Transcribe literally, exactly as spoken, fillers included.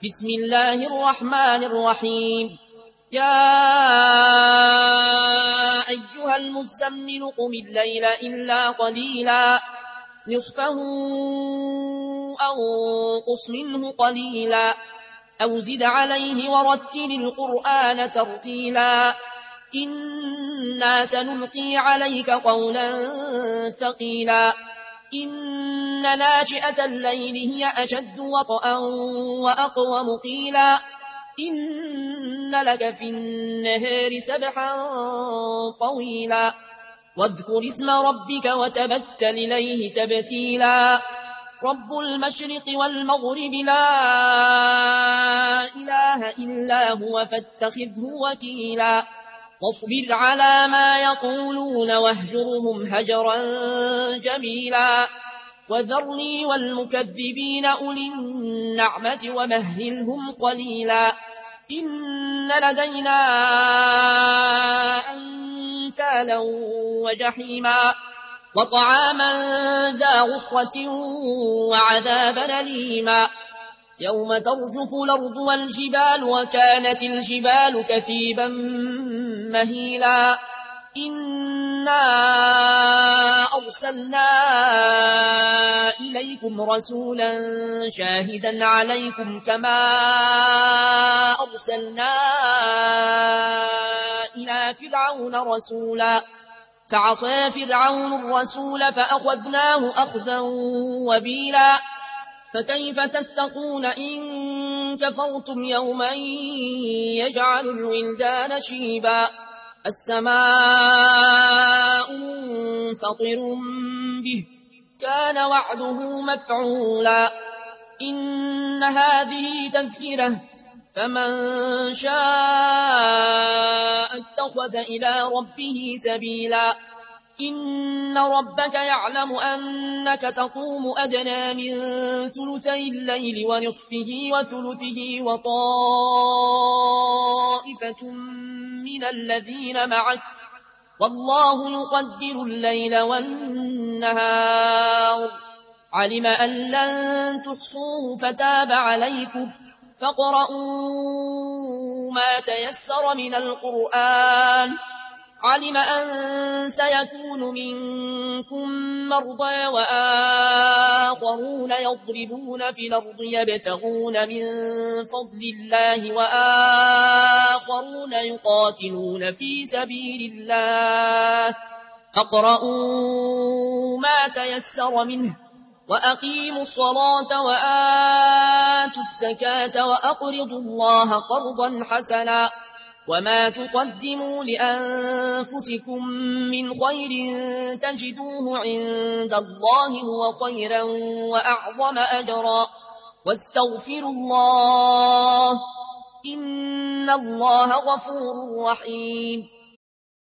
بسم الله الرحمن الرحيم. يا أيها المزمل قم الليل إلا قليلا نصفه أو انقص منه قليلا أو زد عليه ورتل القرآن ترتيلا إنا سنلقي عليك قولا ثقيلا إن ناشئة الليل هي أشد وطئا وأقوم قيلا إن لك في النهار سبحا طويلا واذكر اسم ربك وتبتل إليه تبتيلا رب المشرق والمغرب لا إله إلا هو فاتخذه وكيلا واصبر على ما يقولون واهجرهم هجرا جميلا وذرني والمكذبين أولي النعمة ومهلهم قليلا إن لدينا أنكالا وجحيما وطعاما ذا غصة وعذابا أليما يوم ترجف الأرض والجبال وكانت الجبال كثيبا مهيلا إنا أرسلنا إليكم رسولا شاهدا عليكم كما أرسلنا إلى فرعون رسولا فعصى فرعون الرسول فأخذناه أخذا وبيلا فكيف تتقون إن كفرتم يوما يجعل الولدان شيبا السماء منفطر به كان وعده مفعولا إن هذه تذكرة فمن شاء اتخذ إلى ربه سبيلا إن ربك يعلم أنك تقوم أدنى من ثلثي الليل ونصفه وثلثه وطائفة من الذين معك والله يقدر الليل والنهار علم أن لن تحصوه فتاب عليكم فاقرؤوا ما تيسر من القرآن علم أن سيكون منكم مرضى وآخرون يضربون في الأرض يبتغون من فضل الله وآخرون يقاتلون في سبيل الله فاقرؤوا ما تيسر منه وأقيموا الصلاة وآتوا الزكاة وأقرضوا الله قرضا حسنا وما تقدموا لأنفسكم من خير تجدوه عند الله هو خيرا وأعظم أجرا واستغفروا الله إن الله غفور رحيم